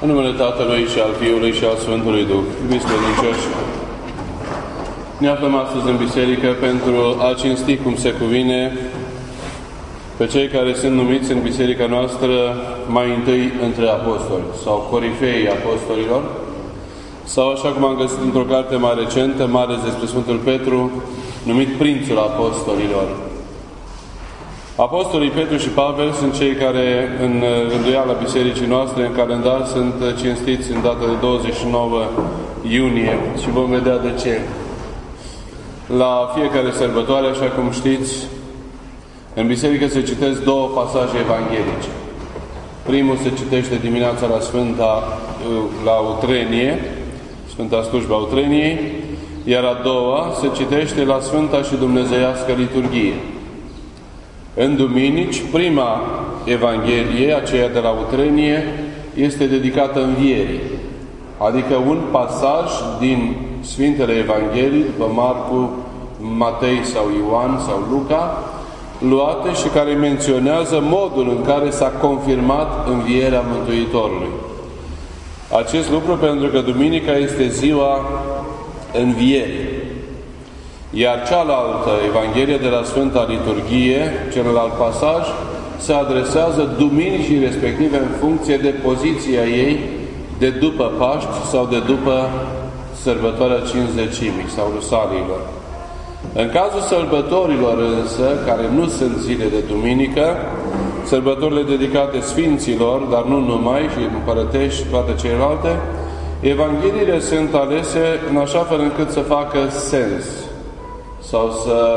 În numele Tatălui și al Fiului și al Sfântului Duh, iubiți credincioși, ne aflăm astăzi în biserică pentru a cinsti cum se cuvine pe cei care sunt numiți în biserica noastră mai întâi între apostoli, sau corifeii apostolilor, sau, așa cum am găsit într-o carte mai recentă, mai ales despre Sfântul Petru, numit Prințul Apostolilor. Apostolii Petru și Pavel sunt cei care, în rânduiala bisericii noastre, în calendar, sunt cinstiți în data de 29 iunie și vom vedea de ce. La fiecare sărbătoare, așa cum știți, în biserică se citesc două pasaje evanghelice. Primul se citește dimineața la Utrenie, Sfânta Slujba Utreniei, iar a doua se citește la Sfânta și Dumnezeiască Liturghie. În duminici, prima Evanghelie, aceea de la Utrenie, este dedicată învierii, adică un pasaj din Sfintele Evanghelii, după Marcu, Matei sau Ioan sau Luca, luate și care menționează modul în care s-a confirmat învierea Mântuitorului. Acest lucru pentru că duminica este ziua învierii. Iar cealaltă Evanghelie de la Sfânta Liturghie, celălalt pasaj, se adresează duminicii respective în funcție de poziția ei de după Paști sau de după sărbătoarea Cincizecimii sau Rusaliilor. În cazul sărbătorilor însă, care nu sunt zile de duminică, sărbătorile dedicate Sfinților, dar nu numai, și împărătești, toate celelalte, Evangheliile sunt alese în așa fel încât să facă sens sau să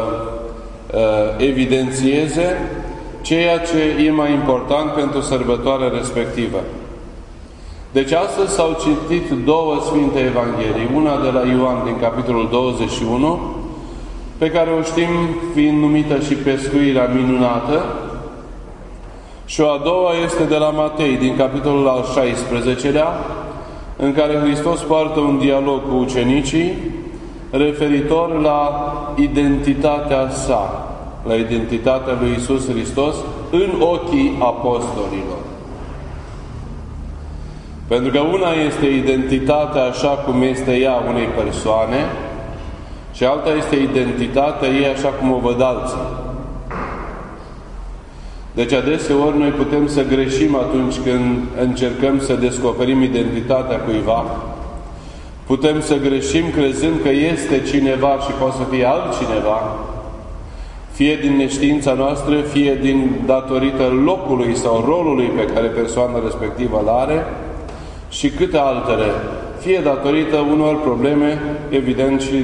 evidențieze ceea ce e mai important pentru sărbătoarea respectivă. Deci astăzi s-au citit două Sfinte Evanghelii, una de la Ioan din capitolul 21, pe care o știm fiind numită și pescuirea minunată, și a doua este de la Matei, din capitolul al 16-lea, în care Hristos poartă un dialog cu ucenicii referitor la identitatea sa, la identitatea lui Iisus Hristos în ochii apostolilor. Pentru că una este identitatea așa cum este ea unei persoane și alta este identitatea ei așa cum o văd alții. Deci adeseori noi putem să greșim atunci când încercăm să descoperim identitatea cuiva. Putem să greșim crezând că este cineva și poate să fie altcineva, fie din neștiința noastră, fie din datorită locului sau rolului pe care persoana respectivă îl are și câte altele, fie datorită unor probleme, evident, și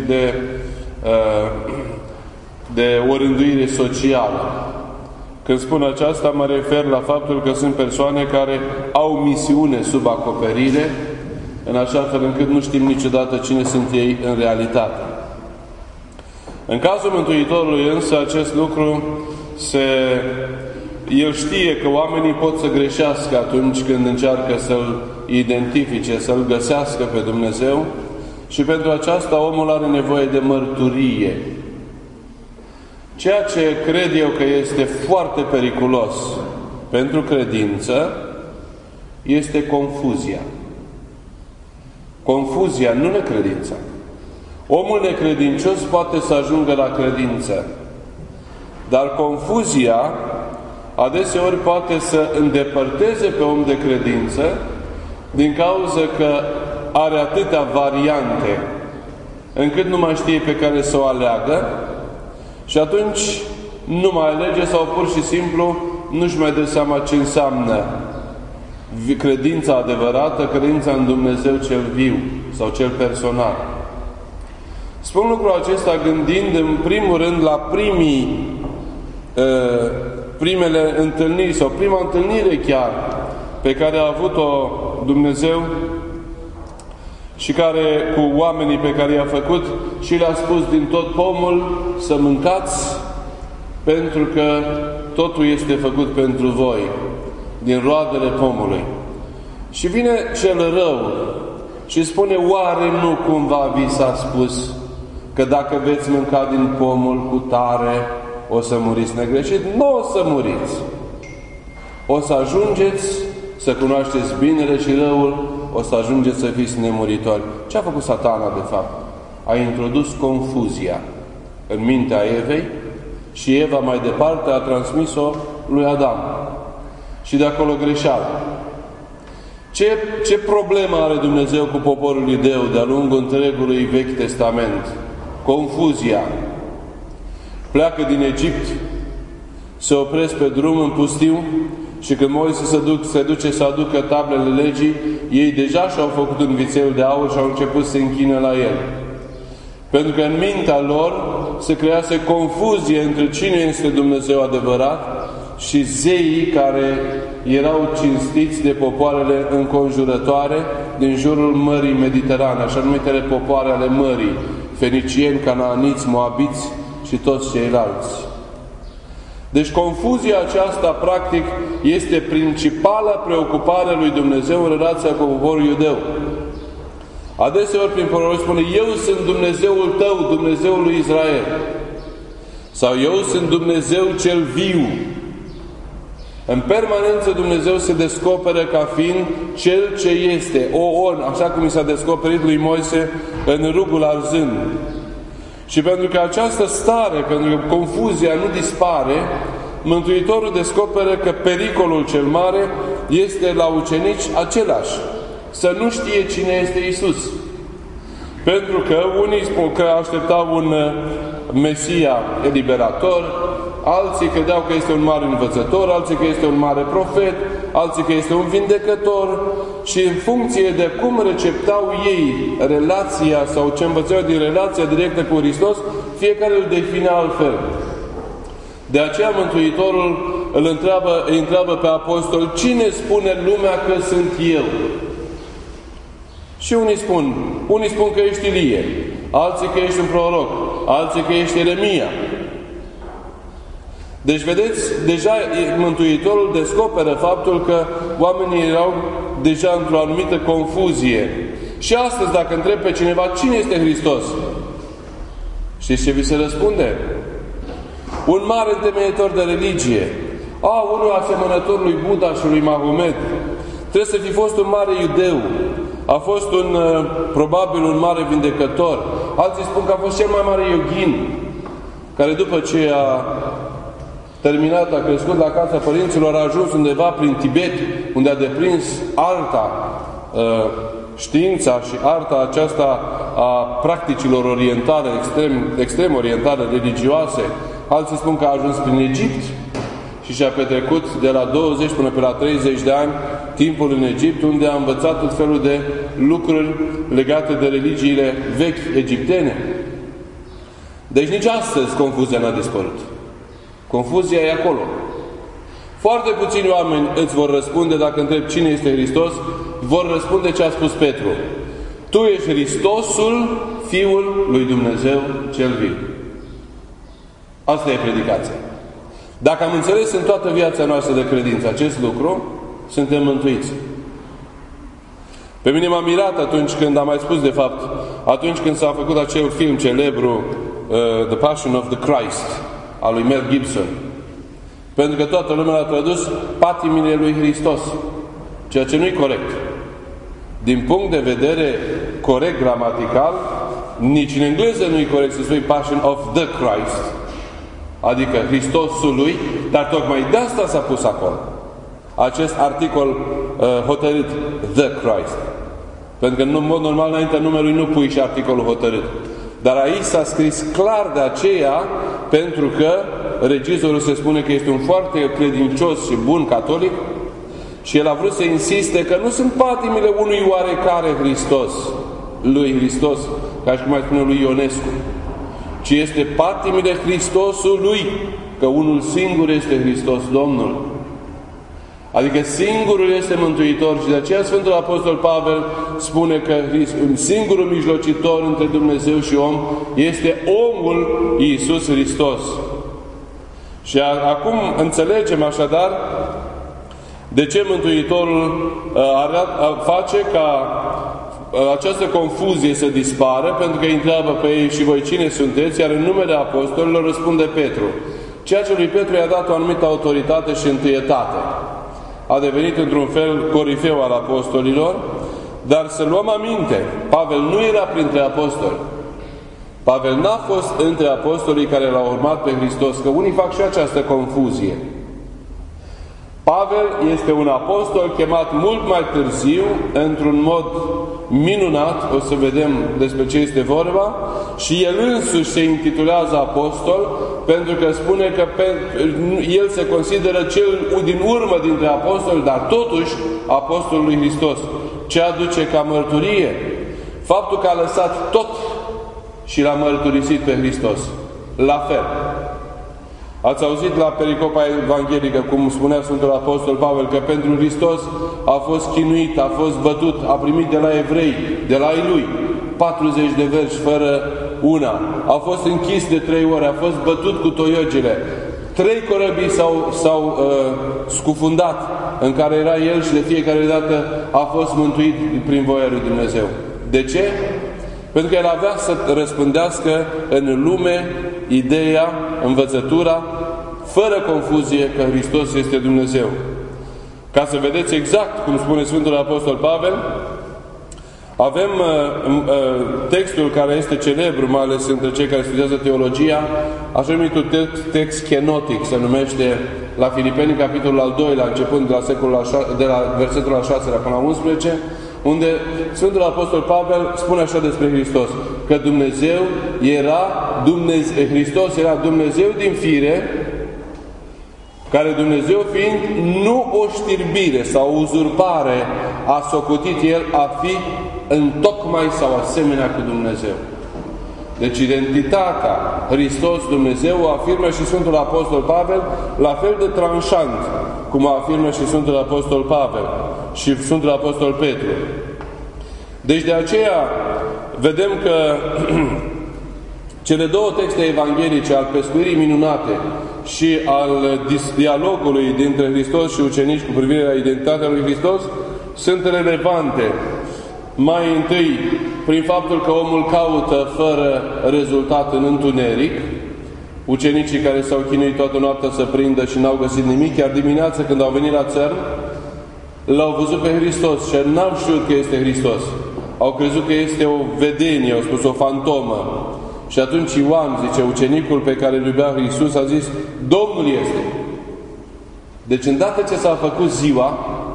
de o rânduire socială. Când spun aceasta, mă refer la faptul că sunt persoane care au misiune sub acoperire, în așa fel încât nu știm niciodată cine sunt ei în realitate. În cazul Mântuitorului însă, acest lucru el știe că oamenii pot să greșească atunci când încearcă să-L identifice, să-L găsească pe Dumnezeu, și pentru aceasta omul are nevoie de mărturie. Ceea ce cred eu că este foarte periculos pentru credință este confuzia. Confuzia, nu necredința. Omul necredincios poate să ajungă la credință, dar confuzia adeseori poate să îndepărteze pe om de credință din cauza că are atâtea variante încât nu mai știe pe care să o aleagă și atunci nu mai alege sau pur și simplu nu-și mai dă seama ce înseamnă credința adevărată, credința în Dumnezeu cel viu sau cel personal. Spun lucrul acesta gândind în primul rând la primele întâlniri sau prima întâlnire chiar pe care a avut-o Dumnezeu și care cu oamenii pe care i-a făcut și le-a spus din tot pomul să mâncați pentru că totul este făcut pentru voi, din roadele pomului. Și vine cel rău și spune, oare nu cumva vi s-a spus că dacă veți mânca din pomul cu tare, o să muriți negreșit? Nu o să muriți. O să ajungeți să cunoașteți binele și răul, o să ajungeți să fiți nemuritori. Ce a făcut Satana, de fapt? A introdus confuzia în mintea Evei și Eva mai departe a transmis-o lui Adam. Și de acolo greșeala. Ce problemă are Dumnezeu cu poporul iudeu de-a lungul întregului Vechi Testament? Confuzia. Pleacă din Egipt, se opresc pe drum în pustiu și când Moise se duce să aducă tablele legii, ei deja și-au făcut un vițel de aur și au început să se închine la el. Pentru că în mintea lor se crease confuzie între cine este Dumnezeu adevărat și zeii care erau cinstiți de popoarele înconjurătoare din jurul Mării Mediterane, așa numitele popoare ale mării, fenicieni, canaaniți, moabiți și toți ceilalți. Deci confuzia aceasta, practic, este principala preocupare lui Dumnezeu în relația cu poporul iudeu. Adeseori prin proroci spune: eu sunt Dumnezeul tău, Dumnezeul lui Israel. Sau eu sunt Dumnezeu cel viu. În permanență Dumnezeu se descoperă ca fiind Cel ce este, On, așa cum i s-a descoperit lui Moise în rugul arzând. Și pentru că această stare, pentru că confuzia nu dispare, Mântuitorul descoperă că pericolul cel mare este la ucenici același: să nu știe cine este Iisus. Pentru că unii spun că așteptau un Mesia eliberator, alții credeau că este un mare învățător, alții că este un mare profet, alții că este un vindecător, și în funcție de cum receptau ei relația sau ce învățau din relația directă cu Hristos, fiecare îl define altfel. De aceea Mântuitorul îi întreabă pe apostol: cine spune lumea că sunt eu? Și unii spun că ești Ilie, alții că ești un proroc, alții că ești Ieremia. Deci, vedeți, deja Mântuitorul descoperă faptul că oamenii erau deja într-o anumită confuzie. Și astăzi, dacă întreb pe cineva cine este Hristos, știți ce vi se răspunde? Un mare întemeietor de religie. Unul asemănător lui Buddha și lui Mahomet. Trebuie să fi fost un mare iudeu. A fost probabil un mare vindecător. Alții spun că a fost cel mai mare yoghin, care după ce a terminat, a crescut la casa părinților, a ajuns undeva prin Tibet, unde a deprins arta, știința și arta aceasta a practicilor orientale, extrem orientale, religioase. Alții spun că a ajuns prin Egipt și și-a petrecut de la 20 până pe la 30 de ani timpul în Egipt, unde a învățat tot felul de lucruri legate de religiile vechi egiptene. Deci nici astăzi confuzia n-a dispărut. Confuzia e acolo. Foarte puțini oameni îți vor răspunde, dacă întreb cine este Hristos, vor răspunde ce a spus Petru: tu ești Hristosul, Fiul lui Dumnezeu cel viu. Asta e predicația. Dacă am înțeles în toată viața noastră de credință acest lucru, suntem mântuiți. Pe mine m-a mirat atunci când, am mai spus de fapt, atunci când s-a făcut acel film celebru, The Passion of the Christ, al lui Mel Gibson. Pentru că toată lumea a tradus patimile lui Hristos, ceea ce nu-i corect. Din punct de vedere corect gramatical, nici în engleză nu-i corect să spui Passion of the Christ, adică Hristosul lui, dar tocmai de asta s-a pus acolo acest articol hotărât, the Christ. Pentru că în mod normal înaintea numelui nu pui și articolul hotărât. Dar aici s-a scris clar de aceea, pentru că regizorul se spune că este un foarte credincios și bun catolic și el a vrut să insiste că nu sunt patimile unui oarecare Hristos, lui Hristos, ca și cum mai spune lui Ionescu, ci este patimile Hristosului, că unul singur este Hristos Domnul. Adică singurul este Mântuitor și de aceea Sfântul Apostol Pavel spune că singurul mijlocitor între Dumnezeu și om este omul Iisus Hristos. Și acum înțelegem așadar de ce Mântuitorul face ca această confuzie să dispară, pentru că îi întreabă pe ei: și voi cine sunteți? Iar în numele apostolilor răspunde Petru. Ceea ce lui Petru i-a dat o anumită autoritate și întâietate. a devenit într-un fel corifeu al apostolilor, dar să luăm aminte, Pavel nu era printre apostoli. Pavel n-a fost între apostolii care l-au urmat pe Hristos, că unii fac și această confuzie. Pavel este un apostol chemat mult mai târziu, într-un mod minunat, o să vedem despre ce este vorba, și el însuși se intitulează apostol, pentru că spune că el se consideră cel din urmă dintre apostoli, dar totuși apostolul lui Hristos. Ce aduce ca mărturie? Faptul că a lăsat tot și l-a mărturisit pe Hristos. La fel. Ați auzit la pericopa evanghelică, cum spunea Sfântul Apostol Pavel, că pentru Hristos a fost chinuit, a fost bătut, a primit de la evrei, de la ei lui, 40 de verși fără una. A fost închis de 3 ori, a fost bătut cu toiogele. 3 corăbii s-au scufundat în care era el și de fiecare dată a fost mântuit prin voia lui Dumnezeu. De ce? Pentru că el avea să răspândească în lume ideea, învățătura, fără confuzie, că Hristos este Dumnezeu. Ca să vedeți exact cum spune Sfântul Apostol Pavel, avem textul care este celebru, mai ales între cei care studiază teologia, așa numitul text kenotic, se numește la Filipeni, capitolul al 2, începând de la versetul al 6 până la 11, unde Sfântul Apostol Pavel spune așa despre Hristos, că Hristos era Dumnezeu din fire, care Dumnezeu fiind, nu o știrbire sau uzurpare a socotit el a fi întocmai sau asemenea cu Dumnezeu. Deci identitatea Hristos Dumnezeu o afirmă și Sfântul Apostol Pavel la fel de tranșant cum o afirmă și Sfântul Apostol Pavel și Sfântul Apostol Petru. Deci de aceea vedem că cele 2 texte evanghelice, al pescuirii minunate și al dialogului dintre Hristos și ucenici cu privire la identitatea lui Hristos, sunt relevante. Mai întâi, prin faptul că omul caută fără rezultat în întuneric, ucenicii care s-au chinuit toată noaptea să prindă și n-au găsit nimic, chiar dimineața când au venit la țărm, l-au văzut pe Hristos și n-au știut că este Hristos. Au crezut că este o vedenie, au spus o fantomă. Și atunci Ioan, zice, ucenicul pe care îl iubea Iisus, a zis, Domnul este. Deci îndată ce s-a făcut ziua,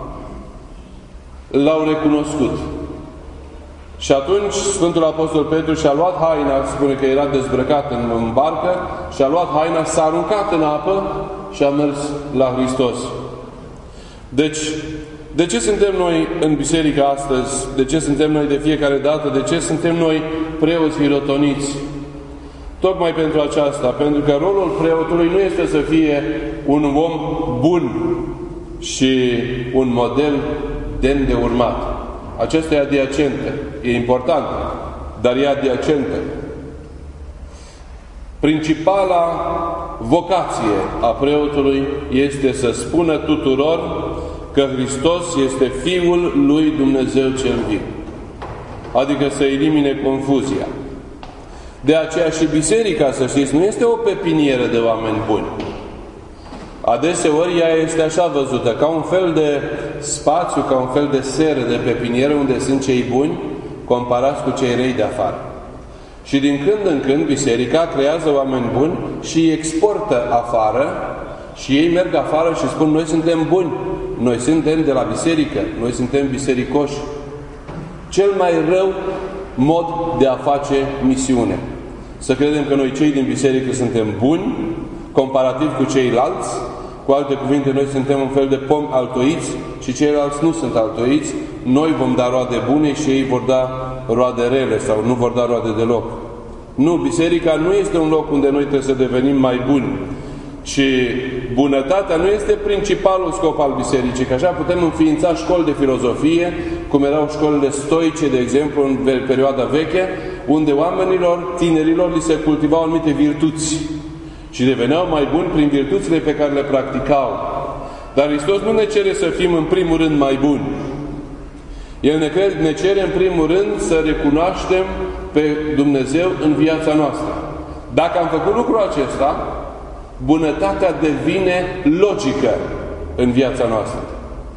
l-au recunoscut. Și atunci Sfântul Apostol Petru și-a luat haina, spune că era dezbrăcat în barcă, și-a luat haina, s-a aruncat în apă și a mers la Hristos. Deci, de ce suntem noi în biserică astăzi? De ce suntem noi de fiecare dată? De ce suntem noi preoți hirotoniți? Tocmai pentru aceasta, pentru că rolul preotului nu este să fie un om bun și un model demn de urmat. Acesta e adiacentă. E important, dar e adiacentă. Principala vocație a preotului este să spună tuturor că Hristos este Fiul lui Dumnezeu cel viu. Adică să elimine confuzia. De aceea și biserica, să știți, nu este o pepinieră de oameni buni. Adeseori ea este așa văzută, ca un fel de spațiu, ca un fel de seră de pepinieră unde sunt cei buni comparați cu cei răi de afară. Și din când în când biserica creează oameni buni și îi exportă afară și ei merg afară și spun, noi suntem buni, noi suntem de la biserică, noi suntem bisericoși. Cel mai rău mod de a face misiune. Să credem că noi cei din biserică suntem buni, comparativ cu ceilalți, cu alte cuvinte, noi suntem un fel de pomi altoiți și ceilalți nu sunt altoiți, noi vom da roade bune și ei vor da roade rele sau nu vor da roade deloc. Nu, biserica nu este un loc unde noi trebuie să devenim mai buni, ci bunătatea nu este principalul scop al bisericii, că așa putem înființa școli de filozofie, cum erau școlile stoice, de exemplu, în perioada veche, unde oamenilor, tinerilor, li se cultivau anumite virtuți și deveneau mai buni prin virtuțile pe care le practicau. Dar Hristos nu ne cere să fim în primul rând mai buni. El ne cere în primul rând să recunoaștem pe Dumnezeu în viața noastră. Dacă am făcut lucrul acesta, bunătatea devine logică în viața noastră.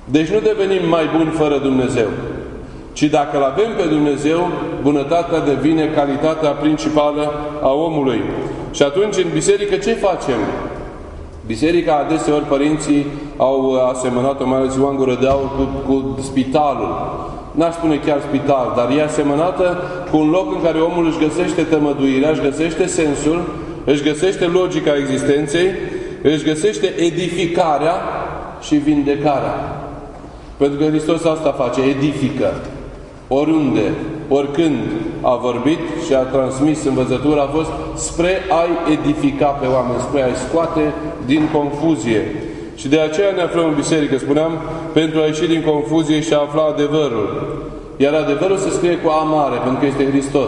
Deci nu devenim mai buni fără Dumnezeu, ci dacă îl avem pe Dumnezeu, bunătatea devine calitatea principală a omului. Și atunci în biserică ce facem? Biserica, adeseori părinții au asemănat-o, mai ales Ioan Gură de Aur, cu spitalul. N-aș spune chiar spital, dar e asemănată cu un loc în care omul își găsește tămăduirea, își găsește sensul, își găsește logica existenței, își găsește edificarea și vindecarea. Pentru că Hristos asta face, edifică. Oriunde, oricând a vorbit și a transmis învățătura a fost spre a-i edifica pe oameni, spre a-i scoate din confuzie. Și de aceea ne aflăm în biserică, spuneam, pentru a ieși din confuzie și a afla adevărul. Iar adevărul se scrie cu A mare, pentru că este Hristos.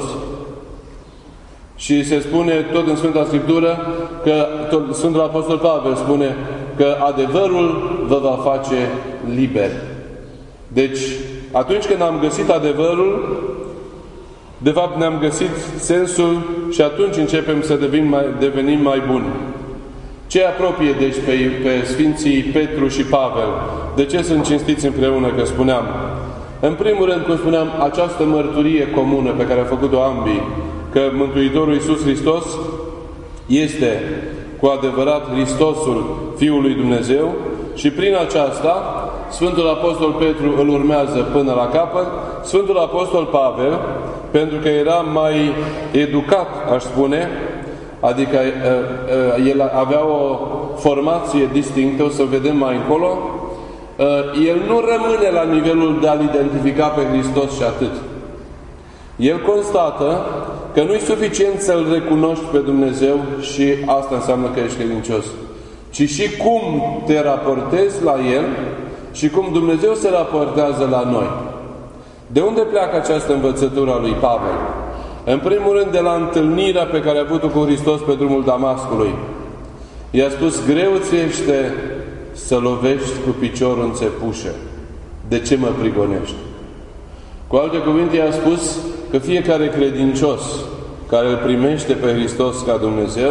Și se spune tot în Sfânta Scriptură că Sfântul Apostol Pavel spune că adevărul vă va face liberi. Deci, atunci când am găsit adevărul, de fapt ne-am găsit sensul și atunci începem să devenim mai buni. Ce apropie, deci, pe Sfinții Petru și Pavel? De ce sunt cinstiți împreună, că spuneam? În primul rând, cum spuneam, această mărturie comună pe care a făcut-o ambii, că Mântuitorul Iisus Hristos este cu adevărat Hristosul Fiul lui Dumnezeu și prin aceasta Sfântul Apostol Petru îl urmează până la capăt, Sfântul Apostol Pavel, pentru că era mai educat, aș spune, adică el avea o formație distinctă, o să vedem mai încolo, el nu rămâne la nivelul de a-L identifica pe Hristos și atât. El constată că nu-i suficient să-L recunoști pe Dumnezeu și asta înseamnă că ești credincios, ci și cum te raportezi la El și cum Dumnezeu se raportează la noi. De unde pleacă această învățătură a lui Pavel? În primul rând de la întâlnirea pe care a avut-o cu Hristos pe drumul Damascului. I-a spus, greu ți este să lovești cu piciorul în țepușă. De ce mă prigonești? Cu alte cuvinte, i-a spus că fiecare credincios care îl primește pe Hristos ca Dumnezeu,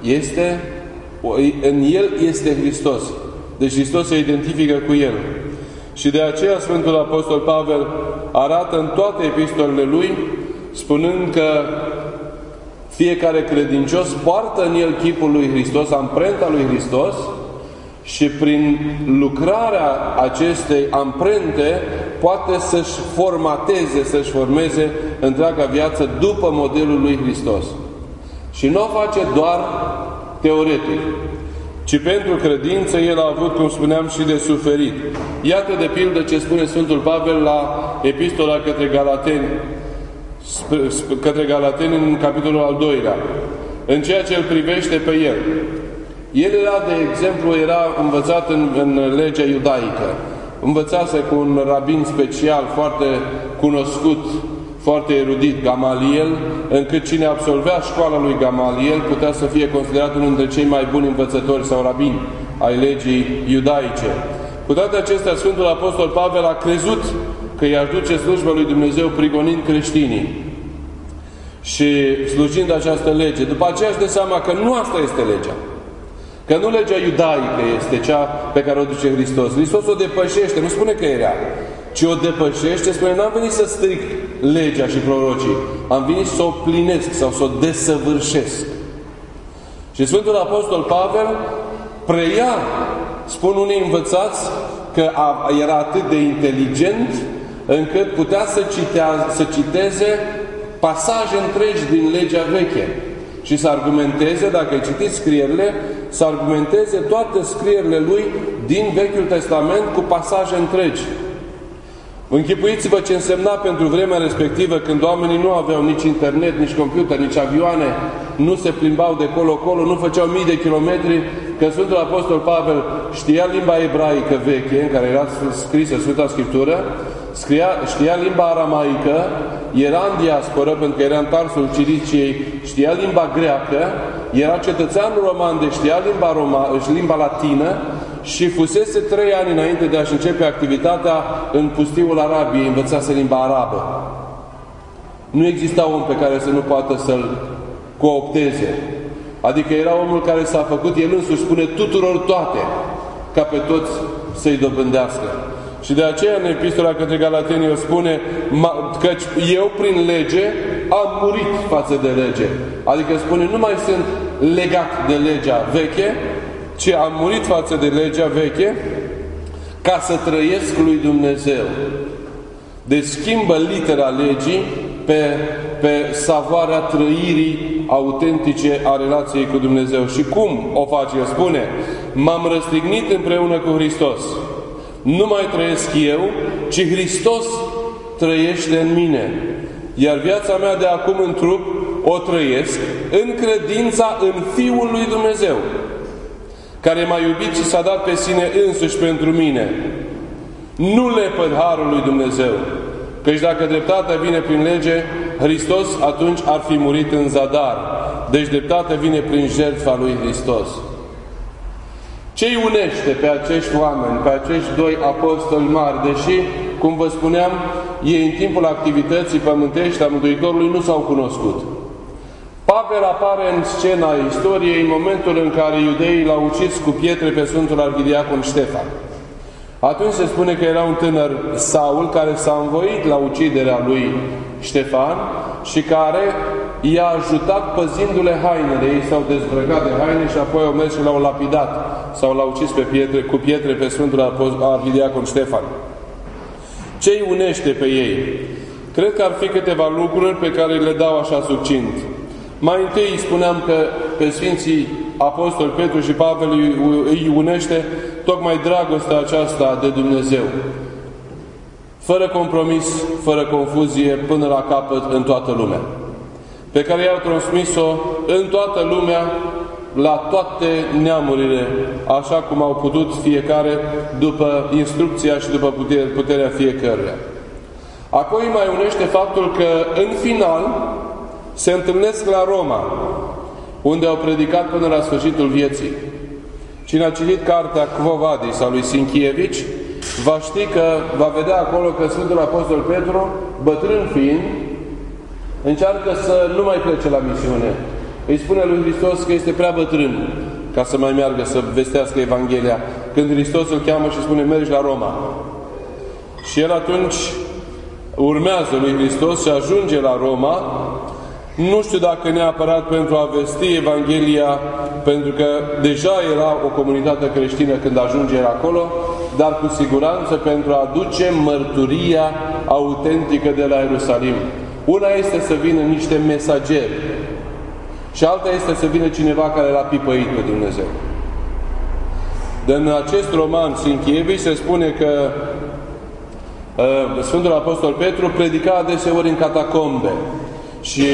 în el este Hristos. Deci Hristos se identifică cu el. Și de aceea Sfântul Apostol Pavel arată în toate epistolele lui, spunând că fiecare credincios poartă în el chipul lui Hristos, amprenta lui Hristos, și prin lucrarea acestei amprente poate să-și formateze, să-și formeze întreaga viață după modelul lui Hristos. Și nu o face doar teoretic, ci pentru credință el a avut, cum spuneam, și de suferit. Iată de pildă ce spune Sfântul Pavel la epistola către Galateni în capitolul al 2-lea, în ceea ce îl privește pe el. El era, de exemplu, era învățat în legea iudaică. Învățase cu un rabin special, foarte cunoscut, foarte erudit, Gamaliel, încât cine absolvea școala lui Gamaliel putea să fie considerat unul dintre cei mai buni învățători sau rabini ai legii iudaice. Cu toate acestea, Sfântul Apostol Pavel a crezut că i-ar duce slujba lui Dumnezeu prigonind creștinii și slujind această lege. După aceea își dă seama că nu asta este legea. Că nu legea iudaică este cea pe care o duce Hristos. Hristos o depășește, nu spune că e rea, ci o depășește, spune, n-am venit să stric legea și prorocii, am venit să o plinesc sau să o desăvârșesc. Și Sfântul Apostol Pavel preia, spun unii învățați, că era atât de inteligent încât putea să citeze pasaje întregi din legea veche și să argumenteze, dacă citiți scrierile, să argumenteze toate scrierile lui din Vechiul Testament cu pasaje întregi. Închipuiți-vă ce însemna pentru vremea respectivă, când oamenii nu aveau nici internet, nici computer, nici avioane, nu se plimbau de colo-colo, nu făceau mii de kilometri, că Sfântul Apostol Pavel știa limba ebraică veche, în care era scrisă Sfânta Scriptură, știa limba aramaică, era în diasporă, pentru că era în Tarsul Ciliciei, știa limba greacă, era cetățean roman, deci știa limba latină și fusese 3 ani înainte de a-și începe activitatea în pustiul Arabiei, învățase limba arabă. Nu exista om pe care să nu poată să-l coopteze. Adică era omul care s-a făcut, el însuși spune tuturor toate, ca pe toți să-i dobândească. Și de aceea în Epistola către Galateni o spune căci eu prin lege am murit față de lege. Adică spune, nu mai sunt legat de legea veche, ci am murit față de legea veche ca să trăiesc lui Dumnezeu. Deci schimbă litera legii pe savoarea trăirii autentice a relației cu Dumnezeu. Și cum o face? El spune, m-am răstignit împreună cu Hristos. Nu mai trăiesc eu, ci Hristos trăiește în mine. Iar viața mea de acum în trup o trăiesc în credința în Fiul lui Dumnezeu, care m-a iubit și s-a dat pe sine însuși pentru mine. Nu lepăd harul lui Dumnezeu, căci dacă dreptatea vine prin lege, Hristos atunci ar fi murit în zadar. Deci dreptatea vine prin jertfa lui Hristos. Ce îi unește pe acești oameni, pe acești doi apostoli mari, deși, cum vă spuneam, ei în timpul activității pământești a Mântuitorului nu s-au cunoscut. Pavel apare în scena istoriei în momentul în care iudeii l-au ucis cu pietre pe Sfântul Arhidiacon Ștefan. Atunci se spune că era un tânăr Saul care s-a învoit la uciderea lui Ștefan și care i-a ajutat păzindu-le hainele. Ei s-au dezbrăcat de haine și apoi au mers și l-au lapidat sau l-au ucis cu pietre pe Sfântul Arhidiacon Ștefan. Ce îi unește pe ei? Cred că ar fi câteva lucruri pe care le dau așa succint. Mai întâi spuneam că pe Sfinții Apostoli Petru și Pavel îi unește tocmai dragostea aceasta de Dumnezeu. Fără compromis, fără confuzie, până la capăt în toată lumea. Pe care i-au transmis-o în toată lumea, la toate neamurile, așa cum au putut fiecare după instrucția și după puterea fiecăruia. Apoi mai unește faptul că în final se întâlnesc la Roma, unde au predicat până la sfârșitul vieții. Cine a citit cartea Quo Vadis a lui Sinchievici, va ști că va vedea acolo că Sfântul Apostol Petru, bătrân fiind, încearcă să nu mai plece la misiune. Îi spune lui Hristos că este prea bătrân ca să mai meargă să vestească Evanghelia. Când Hristos îl cheamă și spune, mergi la Roma. Și el atunci urmează lui Hristos și ajunge la Roma. Nu știu dacă neapărat pentru a vesti Evanghelia, pentru că deja era o comunitate creștină când ajunge acolo, dar cu siguranță pentru a aduce mărturia autentică de la Ierusalim. Una este să vină niște mesageri și alta este să vină cineva care l-a pipăit pe Dumnezeu. În acest roman Sinchievici se spune că Sfântul Apostol Petru predica adeseori în catacombe. Și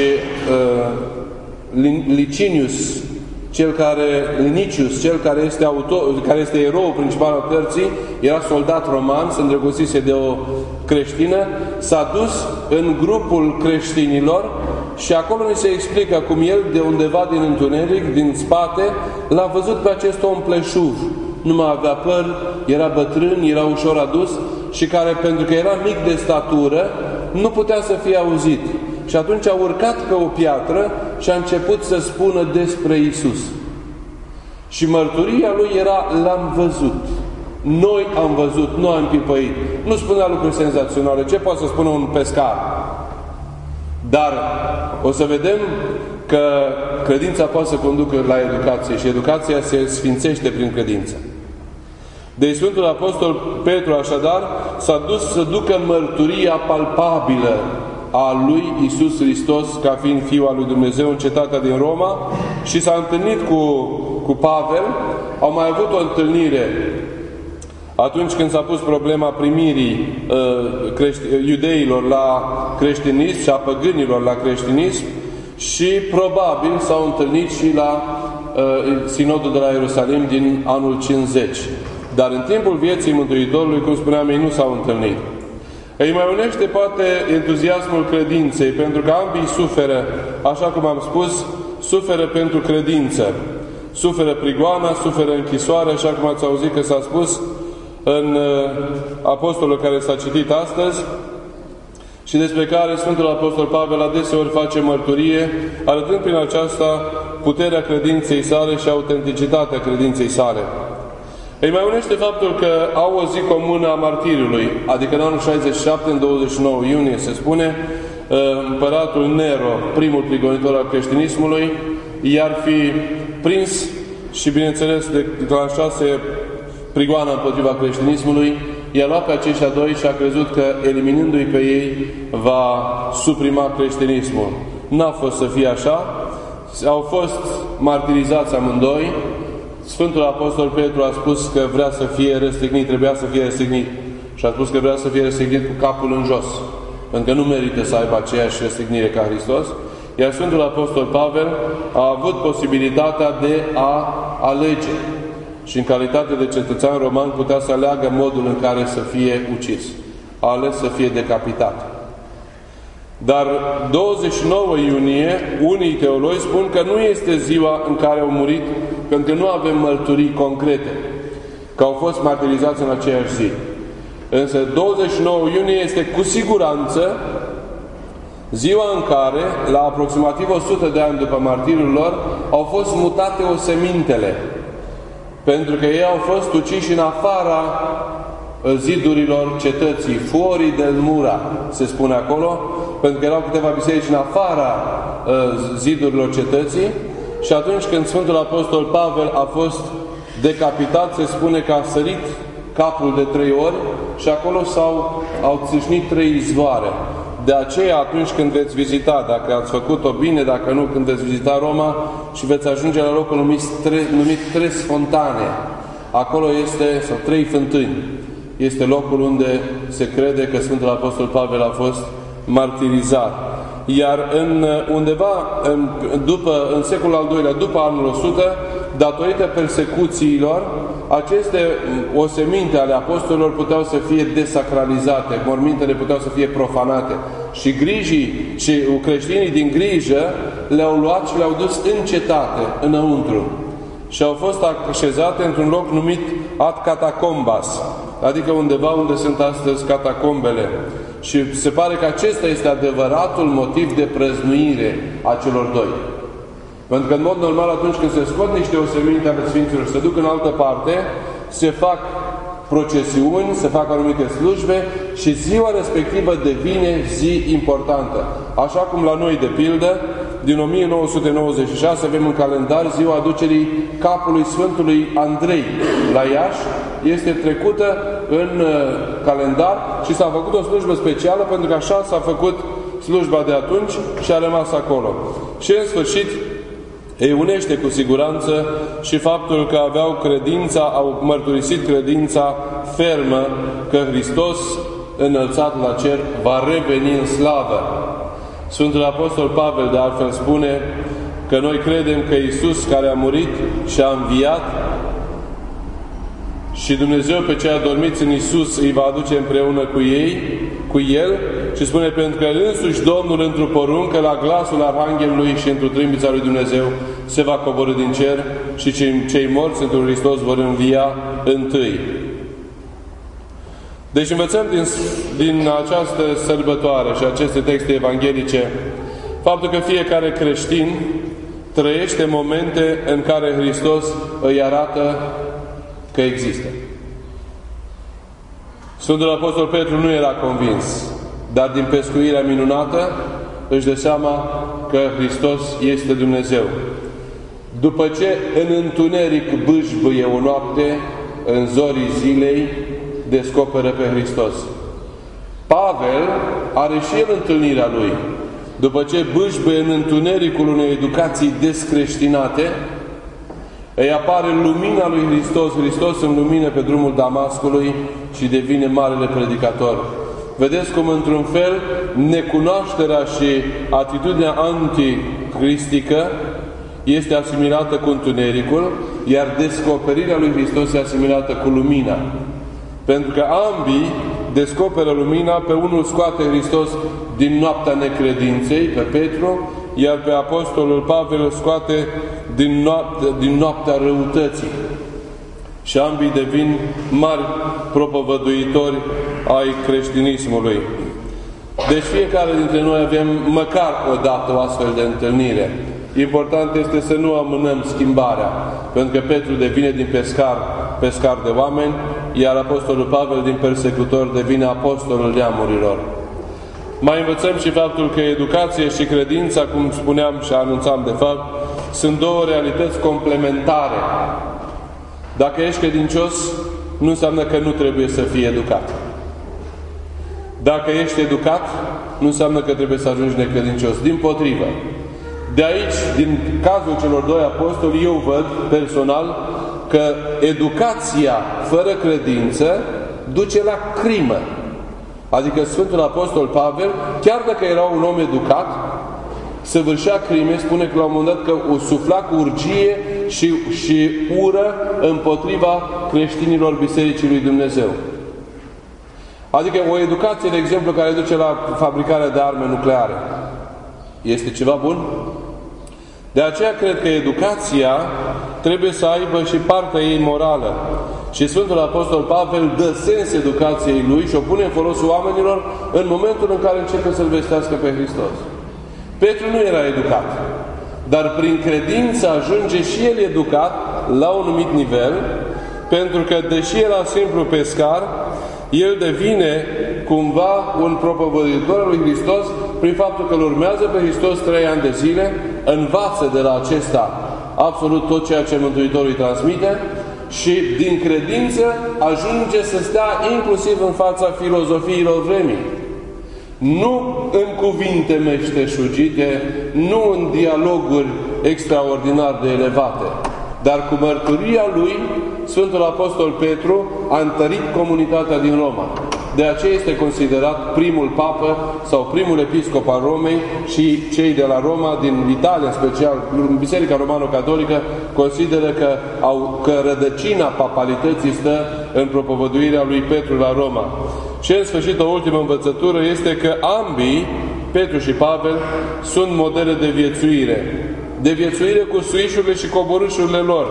Licinius, cel care este eroul principal al cărții, era soldat roman, se îndrăgostise de o creștină, s-a dus în grupul creștinilor și acolo ni se explică cum el, de undeva din întuneric, din spate, l-a văzut pe acest om pleșuv. Nu mai avea păr, era bătrân, era ușor adus și care, pentru că era mic de statură, nu putea să fie auzit. Și atunci a urcat pe o piatră și a început să spună despre Iisus. Și mărturia lui era, l-am văzut. Noi am văzut, noi am pipăit. Nu spunea lucruri senzaționale. Ce poate să spună un pescar? Dar o să vedem că credința poate să conducă la educație și educația se sfințește prin credință. Deci Sfântul Apostol Petru, așadar, s-a dus să ducă mărturia palpabilă a lui Iisus Hristos ca fiind Fiul al lui Dumnezeu în cetatea din Roma și s-a întâlnit cu Pavel. Au mai avut o întâlnire atunci când s-a pus problema primirii iudeilor la creștinism și a păgânilor la creștinism și probabil s-au întâlnit și la sinodul de la Ierusalim din anul 50. Dar în timpul vieții Mântuitorului, cum spuneam, ei nu s-au întâlnit. Îi mai unește poate entuziasmul credinței, pentru că ambii suferă, așa cum am spus, suferă pentru credință. Suferă prigoana, suferă închisoare, așa cum ați auzit că s-a spus în apostolul care s-a citit astăzi și despre care Sfântul Apostol Pavel adeseori face mărturie, arătând prin aceasta puterea credinței sale și autenticitatea credinței sale. Îi mai unește faptul că au o zi comună a martiriului, adică în anul 67, în 29 iunie, se spune, împăratul Nero, primul prigonitor al creștinismului, i-ar fi prins și, bineînțeles, declanșase prigoana împotriva creștinismului, i-a luat pe aceștia doi și a crezut că, eliminându-i pe ei, va suprima creștinismul. N-a fost să fie așa, au fost martirizați amândoi. Sfântul Apostol Petru a spus că vrea să fie răstignit, trebuia să fie răstignit. Și a spus că vrea să fie răstignit cu capul în jos, pentru că nu merită să aibă aceeași răstignire ca Hristos. Iar Sfântul Apostol Pavel a avut posibilitatea de a alege. Și în calitate de cetățean roman putea să aleagă modul în care să fie ucis. A ales să fie decapitat. Dar 29 iunie, unii teologi spun că nu este ziua în care au murit, pentru că nu avem mărturii concrete că au fost martirizați în aceeași zi. Însă 29 iunie este cu siguranță ziua în care, la aproximativ 100 de ani după martirul lor, au fost mutate osemintele. Pentru că ei au fost uciși în afara zidurilor cetății, fuori del mura, se spune acolo, pentru că erau câteva biserici în afara zidurilor cetății, și atunci când Sfântul Apostol Pavel a fost decapitat, se spune că a sărit capul de 3 ori și acolo au țâșnit 3 izvoare. De aceea, atunci când veți vizita, dacă ați făcut-o bine, dacă nu, când veți vizita Roma și veți ajunge la locul numit Tres Fontane, acolo este, sau 3 fântâni, este locul unde se crede că Sfântul Apostol Pavel a fost martirizat. Iar în secolul al II-lea, după anul 100, datorită persecuțiilor, aceste oseminte ale apostolilor puteau să fie desacralizate, mormintele puteau să fie profanate. Și creștinii din grijă le-au luat și le-au dus în cetate, înăuntru. Și au fost așezate într-un loc numit Ad Catacombas, adică undeva unde sunt astăzi catacombele. Și se pare că acesta este adevăratul motiv de prăznuire a celor doi. Pentru că, în mod normal, atunci când se scot niște oseminte ale Sfinților și se duc în altă parte, se fac procesiuni, se fac anumite slujbe și ziua respectivă devine zi importantă. Așa cum la noi, de pildă, din 1996 avem în calendar ziua aducerii capului Sfântului Andrei la Iași, este trecută în calendar și s-a făcut o slujbă specială pentru că așa s-a făcut slujba de atunci și a rămas acolo. Și în sfârșit îi unește cu siguranță și faptul că au mărturisit credința fermă că Hristos, înălțat la cer, va reveni în slavă. Sfântul Apostol Pavel, de altfel, spune că noi credem că Iisus, care a murit și a înviat, și Dumnezeu pe cei adormiți în Iisus îi va aduce împreună cu El, și spune, pentru că însuși Domnul, într-o poruncă, la glasul Arhanghelului și într-o trâmbița lui Dumnezeu, se va coborî din cer și cei morți într-un Hristos vor învia întâi. Deci învățăm din această sărbătoare și aceste texte evanghelice faptul că fiecare creștin trăiește momente în care Hristos îi arată că există. Sfântul Apostol Petru nu era convins, dar din pescuirea minunată își dă seama că Hristos este Dumnezeu. După ce în întuneric bâșbâie o noapte, în zorii zilei descoperă pe Hristos. Pavel are și el întâlnirea lui. După ce bâșbâie în întunericul unei educații descreștinate, îi apare lumina lui Hristos, Hristos în lumină pe drumul Damascului și devine marele predicator. Vedeți cum, într-un fel, necunoașterea și atitudinea anticristică este asimilată cu întunericul, iar descoperirea lui Hristos este asimilată cu lumina. Pentru că ambii descoperă lumina, pe unul scoate Hristos din noaptea necredinței, pe Petru, iar pe Apostolul Pavel îl scoate din noaptea răutății. Și ambii devin mari propovăduitori ai creștinismului. Deci fiecare dintre noi avem măcar o dată o astfel de întâlnire. Important este să nu amânăm schimbarea, pentru că Petru devine din pescar pescar de oameni, iar Apostolul Pavel din persecutor devine apostolul neamurilor. Mai învățăm și faptul că educație și credința, cum spuneam și anunțam de fapt, sunt două realități complementare. Dacă ești credincios, nu înseamnă că nu trebuie să fii educat. Dacă ești educat, nu înseamnă că trebuie să ajungi necredincios. Dimpotrivă. De aici, din cazul celor doi apostoli, eu văd personal că educația fără credință duce la crimă. Adică Sfântul Apostol Pavel, chiar dacă era un om educat, săvârșea crime, spune că la un moment dat că o sufla cu urgie și ură împotriva creștinilor Bisericii lui Dumnezeu. Adică o educație, de exemplu, care duce la fabricarea de arme nucleare. Este ceva bun? De aceea cred că educația trebuie să aibă și partea ei morală. Și Sfântul Apostol Pavel dă sens educației lui și o pune în folosul oamenilor în momentul în care începe să-L vestească pe Hristos. Petru nu era educat, dar prin credință ajunge și el educat la un anumit nivel, pentru că, deși era simplu pescar, el devine cumva un propovăditor al lui Hristos prin faptul că îl urmează pe Hristos 3 ani de zile, învață de la acesta absolut tot ceea ce Mântuitorul îi transmite și din credință ajunge să stea inclusiv în fața filozofiilor vremii. Nu în cuvinte meșteșugite, nu în dialoguri extraordinar de elevate, dar cu mărturia lui, Sfântul Apostol Petru a întărit comunitatea din Roma. De aceea este considerat primul papă sau primul episcop al Romei și cei de la Roma, din Italia în special, Biserica Romano-Catolică, consideră că rădăcina papalității stă în propovăduirea lui Petru la Roma. Și în sfârșit, o ultimă învățătură este că ambii, Petru și Pavel, sunt modele de viețuire. De viețuire cu suișurile și coborâșurile lor,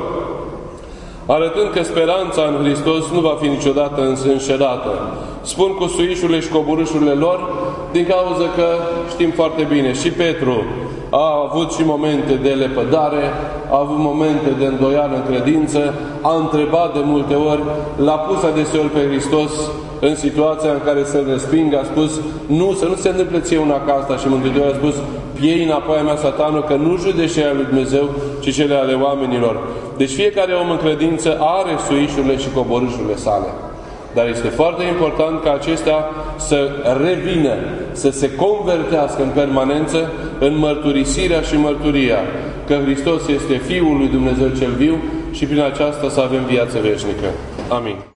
arătând că speranța în Hristos nu va fi niciodată înșelată. Spun cu suișurile și coborâșurile lor, din cauza că știm foarte bine, și Petru a avut și momente de lepădare, a avut momente de îndoială în credință, a întrebat de multe ori, l-a pus adeseori pe Hristos în situația în care să-L respingă, a spus, să nu se întâmple ție una ca asta, și Mântuitorul a spus, piei înapoi a mea, Satanul, că nu judeci cele ale lui Dumnezeu, ci cele ale oamenilor. Deci fiecare om în credință are suișurile și coborâșurile sale. Dar este foarte important ca acestea să revină, să se convertească în permanență în mărturisirea și mărturia că Hristos este Fiul lui Dumnezeu cel viu și prin aceasta să avem viață veșnică. Amin.